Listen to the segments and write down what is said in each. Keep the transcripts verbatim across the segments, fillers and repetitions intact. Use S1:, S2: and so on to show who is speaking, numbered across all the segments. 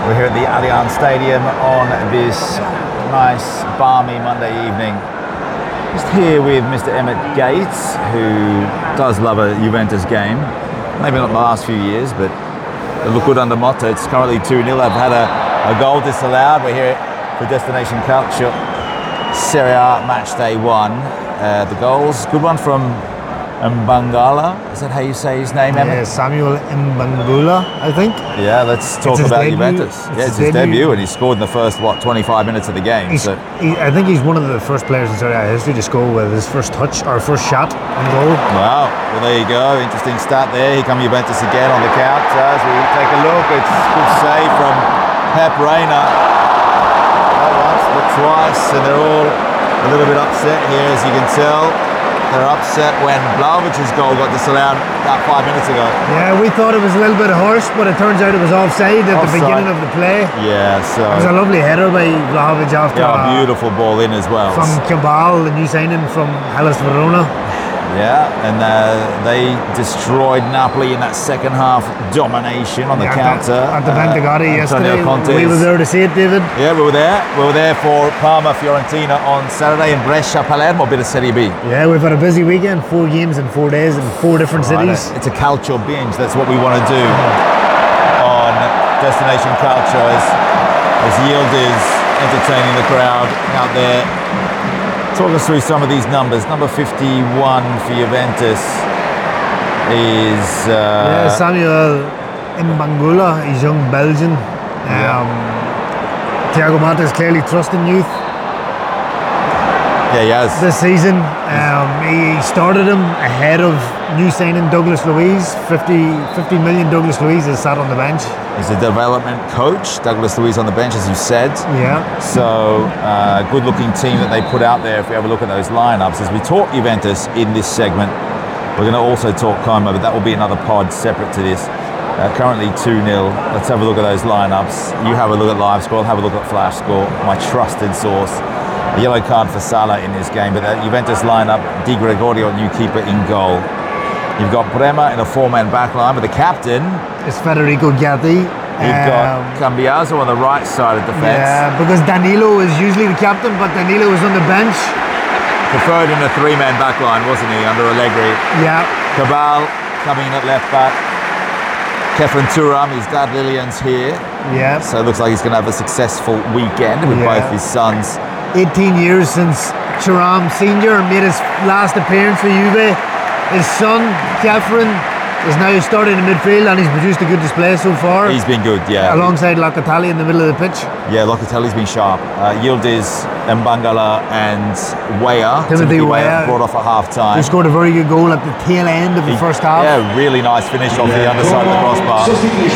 S1: We're here at the Allianz Stadium on this nice, balmy Monday evening. Just here with Mister Emmett Gates, who does love a Juventus game. Maybe not the last few years, but they look good under Motta. It's currently two nil. They've had a, a goal disallowed. We're here for Destination Calcio Serie A match day one. Uh, the goals, good one from Mbangala. Is that how you say his name, Emmett?
S2: Yeah, Samuel Mbangula, I think.
S1: Yeah, let's talk
S2: It's his
S1: about
S2: debut.
S1: Juventus.
S2: It's
S1: yeah, it's
S2: his
S1: his debut.
S2: debut.
S1: and he scored in the first, what, twenty-five minutes of the game.
S2: He's,
S1: So,
S2: he, I think he's one of the first players in Serie A history to score with his first touch or first shot on goal.
S1: wow. Well, there you go. Interesting start there. Here come Juventus again on the count. As we take a look, it's a good save from Pep Reina. Not once, but twice, and they're all a little bit upset here, as you can tell. They're upset when Vlahovic's goal got disallowed about five minutes ago.
S2: Yeah, we thought it was a little bit harsh, but it turns out it was offside at
S1: Offside.
S2: the beginning of the play.
S1: Yeah, so
S2: It was a lovely header by Vlahovic after
S1: yeah,
S2: uh,
S1: a beautiful ball in as well.
S2: from Cabal, the new signing from Hellas Verona.
S1: Yeah, and uh, they destroyed Napoli in that second half domination on the
S2: Yeah,
S1: counter.
S2: at the Pentagati
S1: Uh, Antonio
S2: yesterday.
S1: Conte's-
S2: We were there to see it, David.
S1: Yeah, we were there. We were there for Parma Fiorentina on Saturday and Brescia Palermo, a bit of Serie B.
S2: Yeah, we've had a busy weekend, four games in four days in four different
S1: Right,
S2: cities.
S1: It's a calcio binge. That's what we want to do on Destination Calcio, as, as Yield is entertaining the crowd out there. Talk us through some of these numbers. Number fifty-one for Juventus is... Uh,
S2: Yeah, Samuel Mbangula, he's young Belgian. Um, Thiago Motta is clearly trusting youth
S1: yeah, he has.
S2: this season. Um, he started him ahead of new signing Douglas Luiz. fifty, fifty million Douglas Luiz is sat on the bench.
S1: He's a development coach. Douglas Luiz on the bench, as you said.
S2: Yeah.
S1: So, uh, good-looking team that they put out there. If we have a look at those lineups, as we talk Juventus in this segment, we're going to also talk Como, but that will be another pod separate to this. Uh, currently two nil. Let's have a look at those lineups. You have a look at live score. I'll have a look at flash score. My trusted source. A yellow card for Salah in this game, but that Juventus lineup: Di Gregorio, new keeper, in goal. You've got Bremer in a four-man back line, but the captain,
S2: It's Federico Gatti.
S1: you've got Cambiaso on the right side of defence.
S2: Yeah, because Danilo is usually the captain, but Danilo is on the bench.
S1: Preferred in a three-man back line, wasn't he, under Allegri?
S2: Yeah.
S1: Cabal coming in at left back. Kefren Turam, his dad Lillian's here.
S2: Yeah.
S1: So it looks like he's going to have a successful weekend with
S2: Yeah.
S1: both his sons.
S2: eighteen years since Thuram Senior made his last appearance for Juve. His son, Kefren, is now starting in midfield and he's produced a good display so far.
S1: He's been good, yeah.
S2: Alongside Locatelli in the middle of the pitch.
S1: Yeah, Locatelli's been sharp. Uh, Yildiz, Mbangala and Weah.
S2: Timothy Weah.
S1: brought off at half-time.
S2: He scored a very good goal at the tail end of the first half.
S1: Yeah, really nice finish off the underside of the crossbar.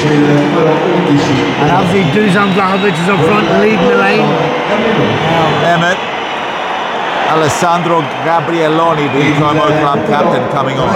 S2: And obviously Dusan Vlahovic is up front leading the line.
S1: Emmett, Alessandro Gabrielloni, the Como club captain, coming on.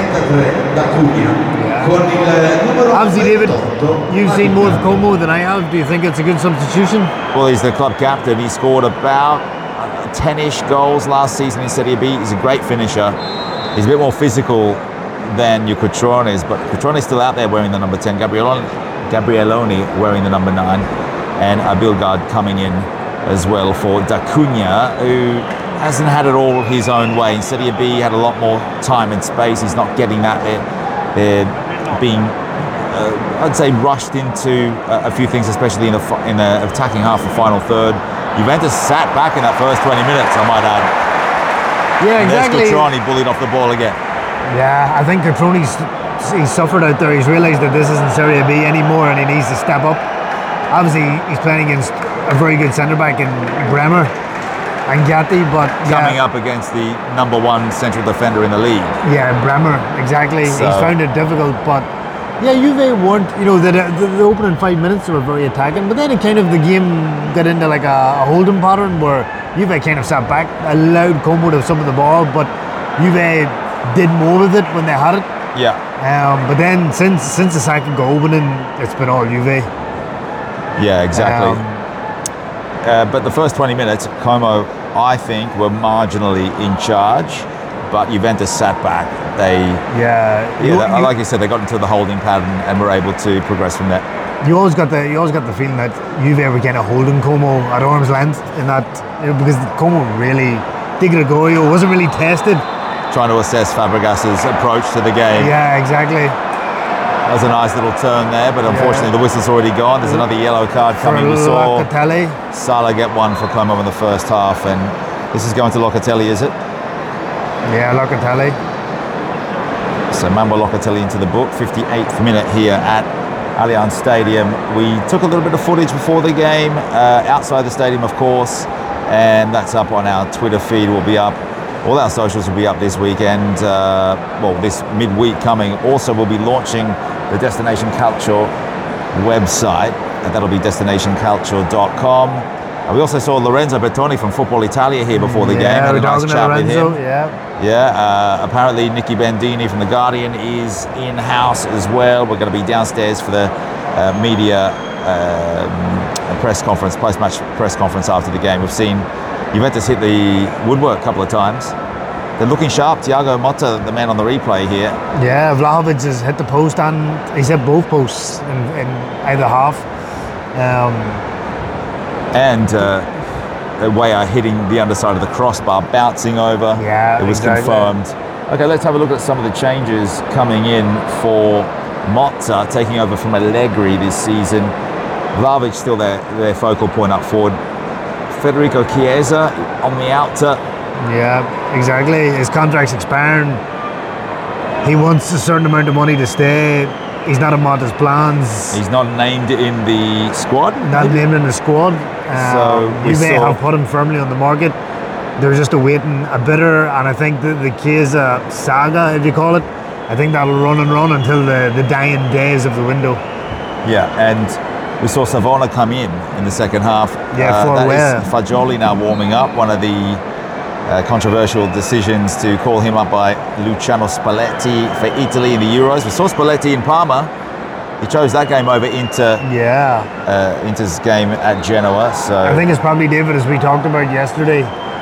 S2: Obviously, David, you've seen more of Como than I have. Do you think it's a good substitution?
S1: Well, he's the club captain. He scored about uh, ten-ish goals last season in Serie B. He's a great finisher. He's a bit more physical than your Cutrones, but Cutrone's still out there wearing the number ten. Gabrielloni, Gabrielloni wearing the number nine, and Abildgaard coming in as well for Da Cunha, who hasn't had it all his own way. In Serie B, he had a lot more time and space. He's not getting that. They're, they're being, uh, I'd say, rushed into a, a few things, especially in the fi- in the attacking half, the final third. Juventus sat back in that first twenty minutes, I might add.
S2: Yeah,
S1: And
S2: exactly.
S1: there's Cutrone bullied off the ball again.
S2: Yeah, I think Cutrone's he's suffered out there. He's realised that this isn't Serie B anymore and he needs to step up. Obviously, he's playing against a very good centre-back in Bremer and Gatti, but
S1: Coming
S2: yeah,
S1: up against the number one central defender in the league.
S2: yeah, Bremer, exactly.
S1: So-
S2: He's found it difficult, but yeah, Juve weren't, you know, the, the, the opening five minutes they were very attacking, but then it kind of, the game got into like a, a holding pattern where Juve kind of sat back, allowed Como to have some of the ball, but Juve did more with it when they had it.
S1: Yeah.
S2: Um, but then since since the second goal opening, it's been all Juve.
S1: Yeah, exactly.
S2: Um,
S1: Uh, but the first twenty minutes, Como, I think, were marginally in charge, but Juventus sat back. They,
S2: Yeah,
S1: yeah,
S2: you-
S1: they-
S2: you-
S1: like you said, they got into the holding pattern and were able to progress from there.
S2: you always got the you always got the feeling that Juve were kind of holding Como at arm's length in that, you know, because Como really, Di Gregorio wasn't really tested.
S1: Trying to assess Fabregas's approach to the game.
S2: Yeah, exactly.
S1: That was a nice little turn there, but unfortunately
S2: Yeah.
S1: the whistle's already gone. There's another yellow card
S2: For
S1: coming. We saw
S2: Locatelli.
S1: Salah get one for Como in the first half, and this is going to Locatelli, is it?
S2: Yeah, Locatelli.
S1: So Manuel Locatelli into the book, fifty-eighth minute here at Allianz Stadium. We took a little bit of footage before the game, uh, outside the stadium, of course, and that's up on our Twitter feed. Will be up. All our socials will be up this weekend. Uh, well, this midweek coming. Also, we'll be launching the Destination Calcio website, and that'll be destination calcio dot com. And we also saw Lorenzo Bertoni from Football Italia here before the
S2: yeah,
S1: game. Had a
S2: we're
S1: nice
S2: talking to
S1: chat with
S2: Lorenzo,
S1: him.
S2: Yeah.
S1: Yeah, uh, apparently Nicky Bandini from The Guardian is in-house as well. We're going to be downstairs for the uh, media um, press conference, post-match press conference after the game. We've seen Juventus hit the woodwork a couple of times. They're looking sharp. Thiago Motta, the man on the replay here.
S2: Yeah, Vlahovic has hit the post and he's hit both posts in, in either half. Um,
S1: And uh, the way are hitting the underside of the crossbar, bouncing over.
S2: Yeah,
S1: it was
S2: exactly.
S1: confirmed. Okay, let's have a look at some of the changes coming in for Motta, taking over from Allegri this season. Vlahovic still their, their focal point up forward. Federico Chiesa on the outer.
S2: yeah, exactly. His contract's expiring. He wants a certain amount of money to stay. He's not in Motta's plans.
S1: He's not named in the squad.
S2: Not named in the squad.
S1: So
S2: Um,
S1: we
S2: Juve
S1: saw-
S2: have put him firmly on the market. They're just awaiting a bidder, and I think the, the Chiesa saga, if you call it, I think that'll run and run until the, the dying days of the window.
S1: Yeah, and we saw Savona come in in the second half.
S2: Yeah, for
S1: that
S2: where?
S1: is Fagioli now warming up. One of the uh, controversial decisions to call him up by Luciano Spalletti for Italy in the Euros. We saw Spalletti in Parma. He chose that game over Inter,
S2: Yeah.
S1: uh, Inter's game at Genoa. So
S2: I think it's probably, David, as we talked about yesterday,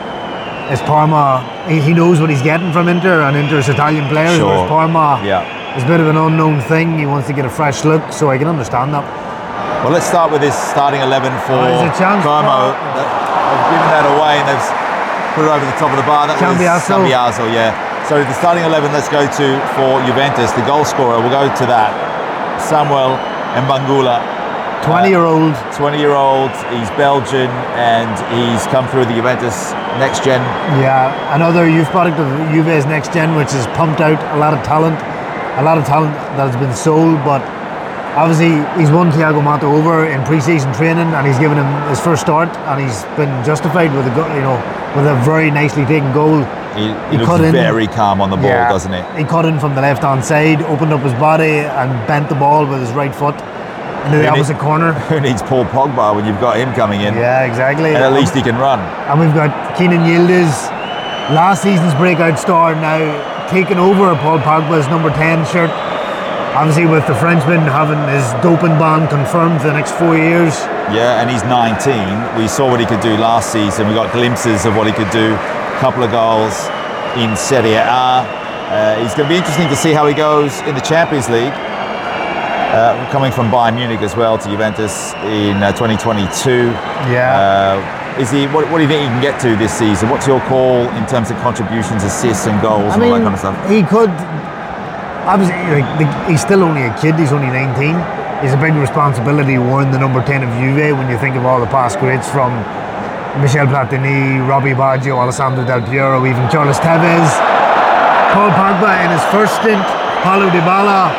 S2: is Parma, he, he knows what he's getting from Inter, and Inter's Italian players,
S1: Sure.
S2: whereas Parma
S1: yeah.
S2: is a bit of an unknown thing. He wants to get a fresh look, so I can understand that.
S1: Well, let's start with this starting eleven for
S2: Oh, there's a chance
S1: Como.
S2: for-
S1: They've given that away and they've put it over the top of the bar. That
S2: Cambiaso.
S1: was Cambiaso, yeah. So the starting eleven, let's go to for Juventus. The goal scorer, we'll go to that. Samuel Mbangula.
S2: twenty-year-old.
S1: twenty-year-old, he's Belgian, and he's come through the Juventus next gen.
S2: Yeah, another youth product of Juve's next gen, which has pumped out a lot of talent, a lot of talent that has been sold. But obviously, he's won Thiago Motta over in pre-season training, and he's given him his first start, and he's been justified with a go- you know with a very nicely taken goal.
S1: He,
S2: He
S1: he looks
S2: cut in.
S1: very calm on the ball, doesn't he?
S2: He cut in from the left-hand side, opened up his body, and bent the ball with his right foot into the
S1: Who need-
S2: opposite corner.
S1: Who needs Paul Pogba when you've got him coming in?
S2: Yeah, exactly.
S1: And at least he can run.
S2: And we've got Keenan Yildiz, last season's breakout star, now taking over Paul Pogba's number ten shirt. Obviously, with the Frenchman having his doping ban confirmed for the next four years.
S1: Yeah, and he's nineteen. We saw what he could do last season. We got glimpses of what he could do. A couple of goals in Serie A. Uh, it's going to be interesting to see how he goes in the Champions League. Uh, coming from Bayern Munich as well to Juventus in uh, twenty twenty-two.
S2: Yeah.
S1: Uh, is he? What, what do you think he can get to this season? What's your call in terms of contributions, assists, and goals,
S2: I
S1: and
S2: mean,
S1: all that kind of stuff?
S2: he could. Obviously, like, the, he's still only a kid. He's only nineteen. It's a big responsibility wearing the number ten of Juve when you think of all the past greats from Michel Platini, Robbie Baggio, Alessandro Del Piero, even Carlos Tevez, Paul Pogba in his first stint, Paulo Dybala.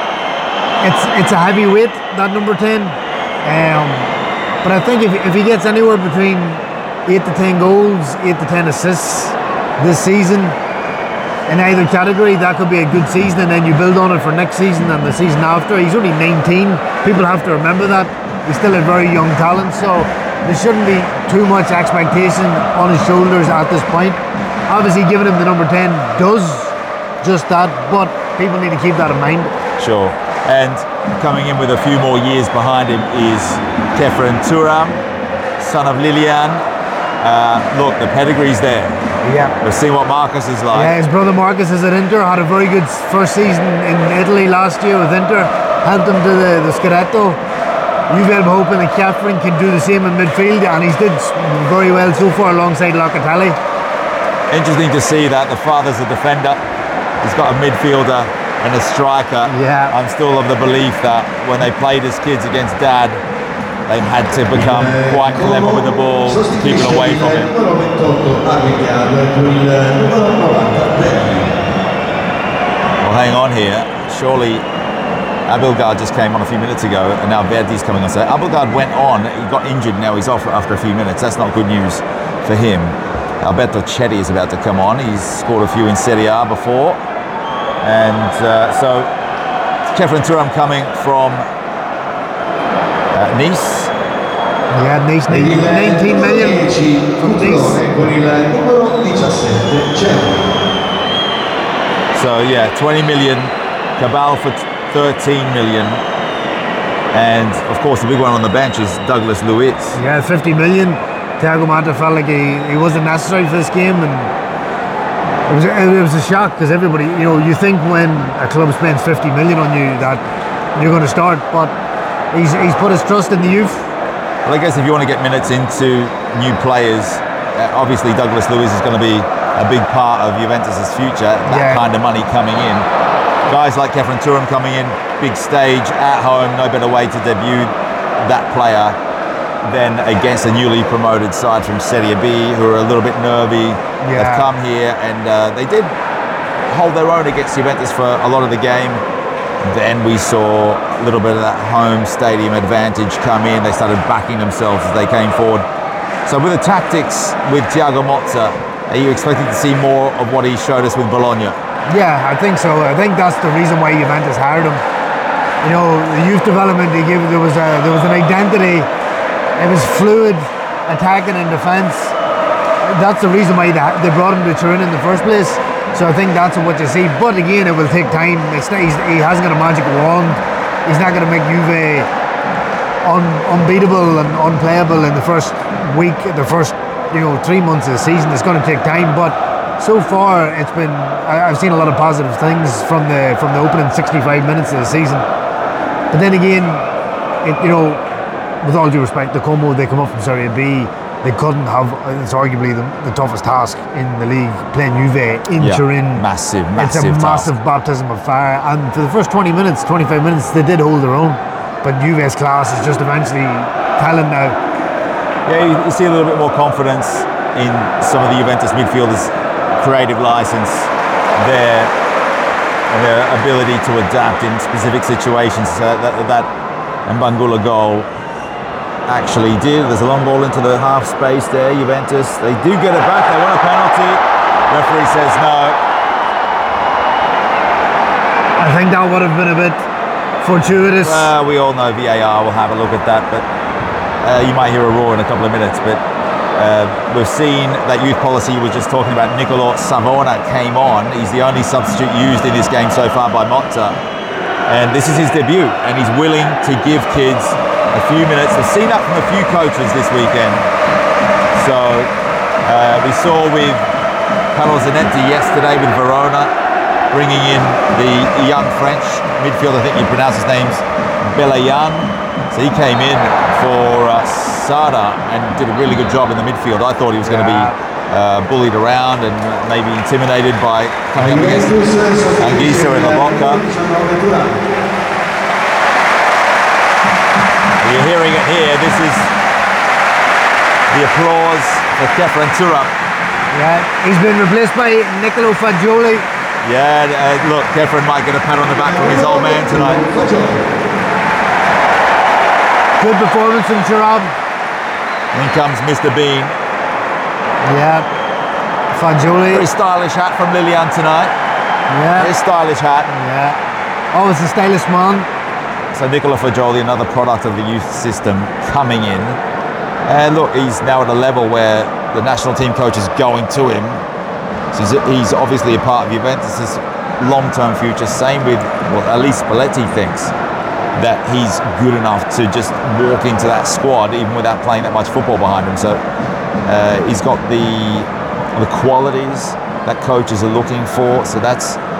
S2: It's it's a heavyweight, that number ten. Um, but I think if, if he gets anywhere between eight to ten goals, eight to ten assists this season, in either category, that could be a good season, and then you build on it for next season and the season after. He's only nineteen. People have to remember that. He's still a very young talent, so there shouldn't be too much expectation on his shoulders at this point. Obviously, giving him the number ten does just that, but people need to keep that in mind.
S1: Sure. And coming in with a few more years behind him is Kefren Turam, son of Lilian. Uh, look, the pedigree's there.
S2: Yeah.
S1: We've seen what Marcus is like.
S2: Yeah, his brother Marcus is at Inter, had a very good first season in Italy last year with Inter, helped him to the, the Scudetto. Juve are hoping that Catherine can do the same in midfield, and he's did very well so far alongside Locatelli.
S1: Interesting to see that the father's a defender. He's got a midfielder and a striker.
S2: Yeah.
S1: I'm still of the belief that when they played as kids against dad, they had to become quite clever with the ball to keep it away from him. Well, hang on here. Surely Abildgaard just came on a few minutes ago, and now Verdi's coming on. So Abildgaard went on, he got injured, now he's off after a few minutes. That's not good news for him. Alberto Chetti is about to come on. He's scored a few in Serie A before. And uh, so Kefren Turam coming from uh, Nice.
S2: Yeah, Nice, nineteen million from Nice.
S1: So yeah, twenty million, Cabal for thirteen million. And of course the big one on the bench is Douglas Luiz.
S2: Yeah, fifty million. Thiago Motta felt like he, he wasn't necessary for this game, and it was it was a shock because everybody, you know, you think when a club spends fifty million on you that you're going to start, but he's he's put his trust in the youth.
S1: Well, I guess if you want to get minutes into new players, uh, obviously Douglas Luiz is going to be a big part of Juventus' future. That
S2: Yeah.
S1: kind of money coming in. Guys like Kefren Turam coming in, big stage at home, no better way to debut that player than against a newly promoted side from Serie B who are a little bit nervy.
S2: Yeah.
S1: They've come here and uh, they did hold their own against Juventus for a lot of the game. Then we saw a little bit of that home stadium advantage come in. They started backing themselves as they came forward. So with the tactics with Thiago Motta, are you expecting to see more of what he showed us with Bologna?
S2: Yeah, I think so. I think that's the reason why Juventus hired him. You know, the youth development they gave, there was a there was an identity. It was fluid, attacking and defence. That's the reason why they, they brought him to Turin in the first place. So I think that's what you see. But again, it will take time. It's not, he's, he hasn't got a magic wand. He's not going to make Juve un, unbeatable and unplayable in the first week, the first you know three months of the season. It's going to take time. But so far, it's been. I, I've seen a lot of positive things from the from the opening sixty-five minutes of the season. But then again, it, you know. With all due respect, the Como, they come up from Serie B, they couldn't have, it's arguably the, the toughest task in the league, playing Juve in
S1: Yeah,
S2: Turin.
S1: massive,
S2: It's a
S1: massive task.
S2: massive baptism of fire, and for the first twenty minutes, twenty-five minutes, they did hold their own, but Juve's class is just eventually telling now.
S1: Yeah, you, you see a little bit more confidence in some of the Juventus midfielders' creative license, their, their ability to adapt in specific situations. Uh, that, that Mbangula goal actually did. There's a long ball into the half space there, Juventus. They do get it back. They want a penalty. Referee says no.
S2: I think that would have been a bit fortuitous.
S1: Well, we all know V A R will have a look at that, but uh, you might hear a roar in a couple of minutes. But uh, we've seen that youth policy you were just talking about. Niccolò Savona came on. He's the only substitute used in this game so far by Motta. And this is his debut, and he's willing to give kids a few minutes. We've seen that from a few coaches this weekend. So uh, we saw with Carlo Zanetti yesterday with Verona, bringing in the young French midfielder, I think you pronounce his name's Belayan. So he came in for uh, Sada and did a really good job in the midfield. I thought he was going to be uh, bullied around and maybe intimidated by coming up against Anguissa and Lobotka. You're hearing it here. This is the applause for Kefren Turam.
S2: Yeah, he's been replaced by Niccolò Fagioli.
S1: Yeah, uh, look, Kefren might get a pat on the back from his old man tonight.
S2: Good performance from Turam.
S1: In comes Mister Bean.
S2: Yeah, Fagioli.
S1: Very stylish hat from Lilian tonight.
S2: Yeah,
S1: Very stylish hat.
S2: yeah. Always a stylish man.
S1: So Niccolò Fagioli, another product of the youth system, coming in. And look, he's now at a level where the national team coach is going to him. So he's, he's obviously a part of Juventus' long-term future. Same with, well, at least Spalletti thinks that he's good enough to just walk into that squad even without playing that much football behind him. So uh, he's got the the qualities that coaches are looking for. So that's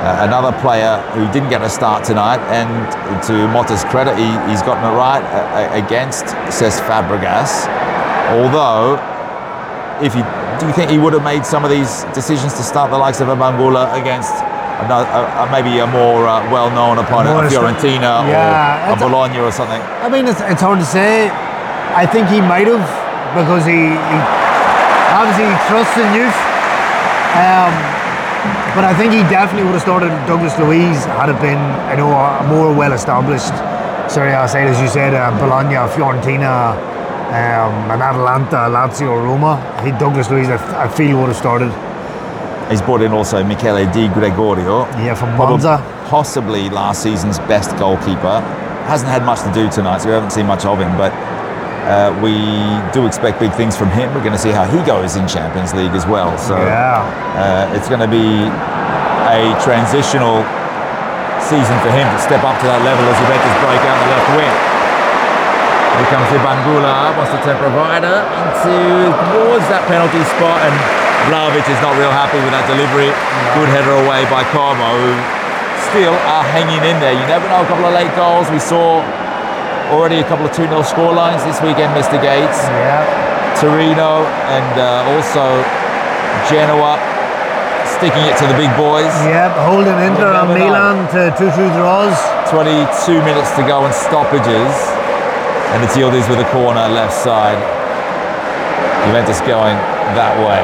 S1: Uh, another player who didn't get a start tonight, and to Motta's credit, he, he's gotten it right uh, against Cesc Fabregas. Although, if you do you think he would have made some of these decisions to start the likes of a Bangula against another, uh, maybe a more uh, well-known opponent, a Fiorentina
S2: yeah,
S1: or a Bologna or something?
S2: I mean, it's, it's hard to say. I think he might have, because he, he obviously trusts in youth. Um, But I think he definitely would have started Douglas Luiz had it been, you know, a more well-established Serie A side, as you said, uh, Bologna, Fiorentina, um, and Atalanta, Lazio, Roma. I think Douglas Luiz, I, I feel, would have started.
S1: He's brought in also Michele Di Gregorio.
S2: Yeah, from
S1: Probably-
S2: Monza.
S1: Possibly last season's best goalkeeper. Hasn't had much to do tonight, so we haven't seen much of him, but uh, we do expect big things from him. We're going to see how he goes in Champions League as well. So
S2: Yeah.
S1: uh, it's going to be a transitional season for him to step up to that level as Juventus break out the left wing. Here comes Ibangula, wants to turn provider into towards that penalty spot, and Vlahovic is not real happy with that delivery. Good header away by Como, who still are hanging in there. You never know, a couple of late goals. We saw already a couple of two nil score lines this weekend, Mister Gates.
S2: Yeah.
S1: Torino and uh, also Genoa sticking it to the big boys.
S2: Yep, holding Inter and
S1: never know.
S2: Milan to two two draws.
S1: twenty-two minutes to go and stoppages. And it's Yildiz with a corner left side. Juventus going that way.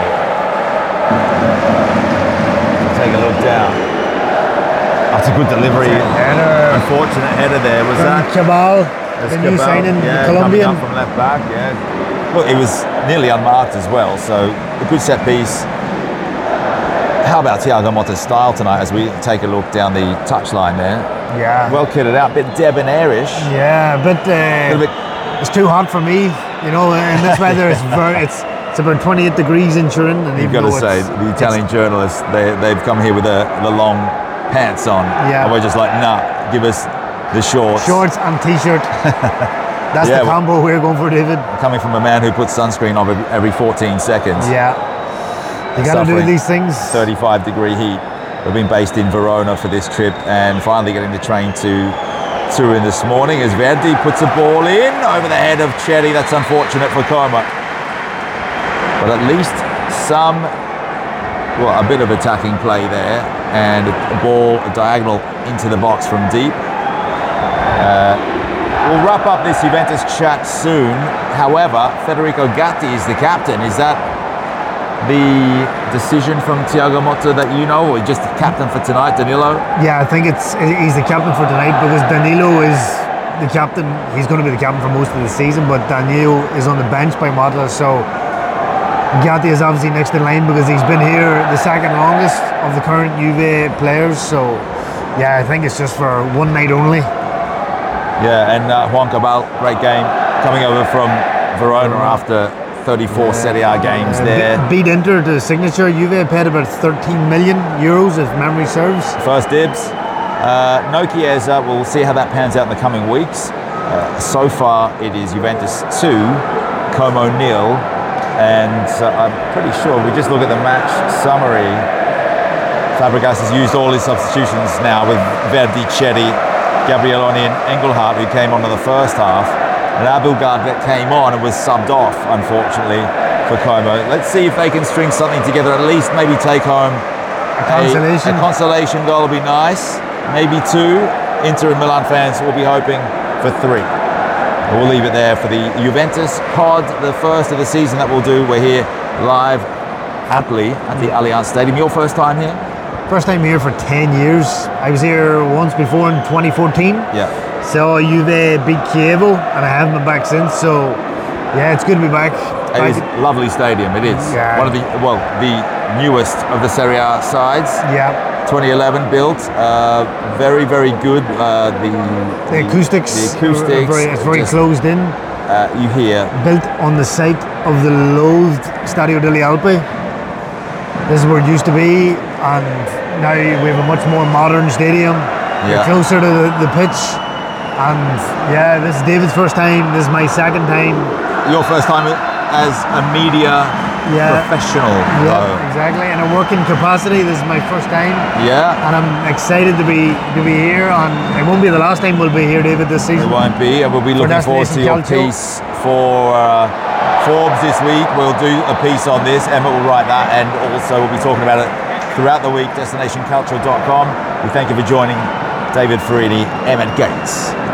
S1: Take a look down. That's a good delivery.
S2: Header.
S1: Unfortunate header there. Was
S2: From
S1: that?
S2: Cabal,
S1: That's
S2: the new
S1: Cabal,
S2: signing,
S1: yeah,
S2: the Colombian.
S1: coming up from left back, yeah. Look, it was nearly unmarked as well, so a good set piece. How about Thiago Motta's style tonight as we take a look down the touchline there?
S2: Yeah.
S1: Well kitted out, bit debonairish.
S2: Yeah, but
S1: A
S2: uh,
S1: little bit,
S2: it's too hot for me. You know, in this weather, it's very, it's it's about twenty-eight degrees in Turin, and
S1: you've
S2: even
S1: got to
S2: though
S1: say,
S2: it's-
S1: the Italian journalists, they, they've come here with the, the long pants on.
S2: Yeah.
S1: And we're just like, nah, give us the shorts.
S2: shorts and t-shirt. That's
S1: Yeah,
S2: the
S1: well-
S2: combo we're going for, David.
S1: Coming from a man who puts sunscreen on every, every fourteen seconds.
S2: Yeah, you got to do
S1: Suffering
S2: these things.
S1: thirty-five degree heat. We've been based in Verona for this trip and finally getting the train to Turin this morning as Verdi puts a ball in over the head of Cherry. That's unfortunate for Como. But at least some, well, a bit of attacking play there and a ball diagonal into the box from deep. Uh, we'll wrap up this Juventus chat soon. However, Federico Gatti is the captain. Is that the decision from Thiago Motta that you know, or just the captain for tonight, Danilo?
S2: Yeah, I think it's he's the captain for tonight because Danilo is the captain. He's going to be the captain for most of the season, but Danilo is on the bench by Motta, so Gatti is obviously next in line because he's been here the second longest of the current Juve players. So yeah, I think it's just for one night only.
S1: Yeah, and uh, Juan Cabal, great game, coming over from Verona after thirty-four Serie A games
S2: Uh,
S1: there.
S2: be- beat Inter to signature. Juve paid about thirteen million euros, if memory serves.
S1: First dibs. Uh, no Chiesa, we'll see how that pans out in the coming weeks. Uh, so far, it is Juventus two, Como nil, and uh, I'm pretty sure, we just look at the match summary, Fabregas has used all his substitutions now with Verdi, Cherry, Gabrieloni and Engelhardt, who came on in the first half, and Abelgard that came on and was subbed off, unfortunately, for Como. Let's see if they can string something together, at least maybe take home
S2: A consolation.
S1: a, a consolation goal will be nice. Maybe two. Inter and Milan fans will be hoping for three. We'll leave it there for the Juventus pod, the first of the season that we'll do. We're here live happily at the Allianz Stadium. Your first time here?
S2: First time here for ten years. I was here once before in twenty fourteen.
S1: Yeah.
S2: So Juve beat Chievo, and I haven't been back since. So yeah, it's good to be back.
S1: It
S2: Back-
S1: is a lovely stadium. It is
S2: Yeah.
S1: one of the, well, the newest of the Serie A sides.
S2: Yeah,
S1: twenty eleven built. Uh, very, very good. Uh, the,
S2: the acoustics.
S1: The
S2: are
S1: acoustics.
S2: Very, it's very
S1: just,
S2: closed in.
S1: Uh, you hear.
S2: Built on the site of the loathed Stadio delle Alpi. This is where it used to be, and now we have a much more modern stadium.
S1: Yeah.
S2: We're closer to the, the pitch. And yeah, this is David's first time. This is my second time.
S1: Your first time as a media
S2: Yeah.
S1: professional.
S2: Yeah,
S1: though.
S2: exactly. In a working capacity, this is my first time,
S1: Yeah.
S2: and I'm excited to be to be here. On it won't be the last time we'll be here, David, this
S1: It
S2: season.
S1: won't be, and we'll be
S2: For
S1: looking forward to
S2: Destination
S1: your
S2: Calcio.
S1: piece for uh, Forbes this week. We'll do a piece on this. Emma will write that, and also we'll be talking about it throughout the week. destination calcio dot com. We thank you for joining David Farini, Emma Gates.